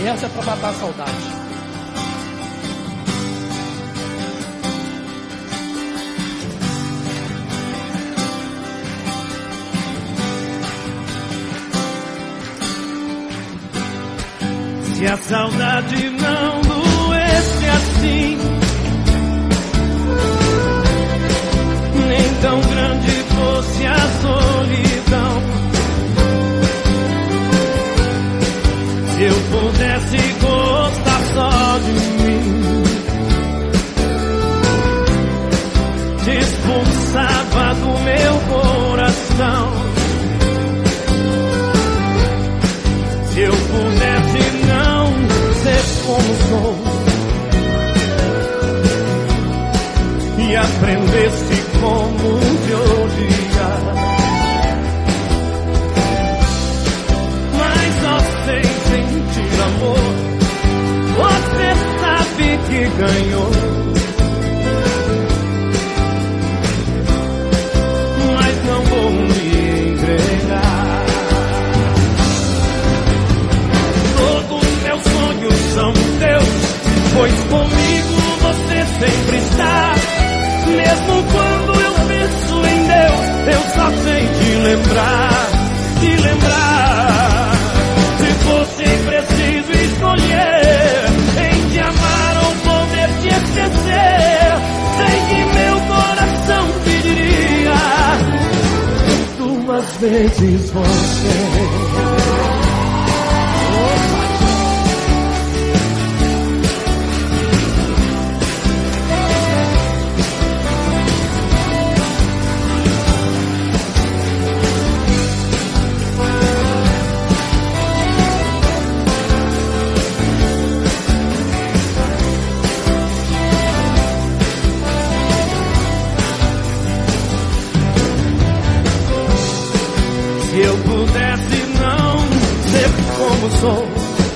essa é pra matar a saudade. Se a saudade não doesse assim, nem tão grande fosse a solidão, se eu pudesse gostar só de mim, te expulsava do meu coração. Se eu pudesse não ser como sou e aprendesse como te odiar, mas só sei sentir amor. Você sabe que ganhou, mas não vou me entregar. São teus, pois comigo você sempre está. Mesmo quando eu penso em Deus, eu só sei te lembrar, te lembrar. Se fosse preciso escolher em te amar ou poder te esquecer, sei que meu coração pediria 2 vezes você. Se eu pudesse não ser como sou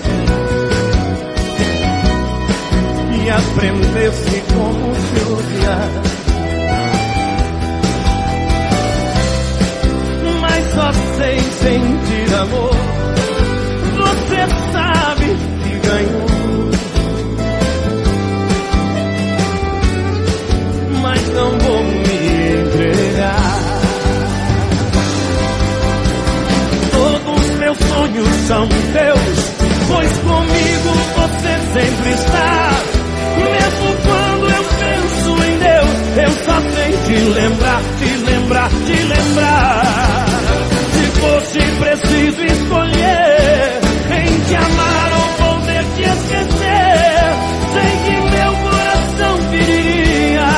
e aprendesse como te odiar, mas só sei sentir amor. Você sabe que ganhou, mas não vou me entregar. Meus sonhos são teus, pois comigo você sempre está. Mesmo quando eu penso em Deus, eu só sei te lembrar, te lembrar, te lembrar. Se fosse preciso escolher em te amar ou poder te esquecer, sei que meu coração pediria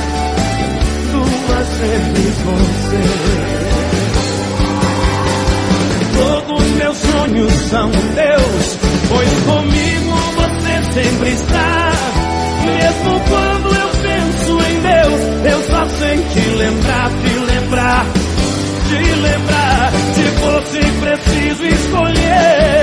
2 vezes você. Meus sonhos são teus, pois comigo você sempre está. Mesmo quando eu penso em Deus, eu só sei te lembrar, te lembrar, te lembrar. Se fosse preciso escolher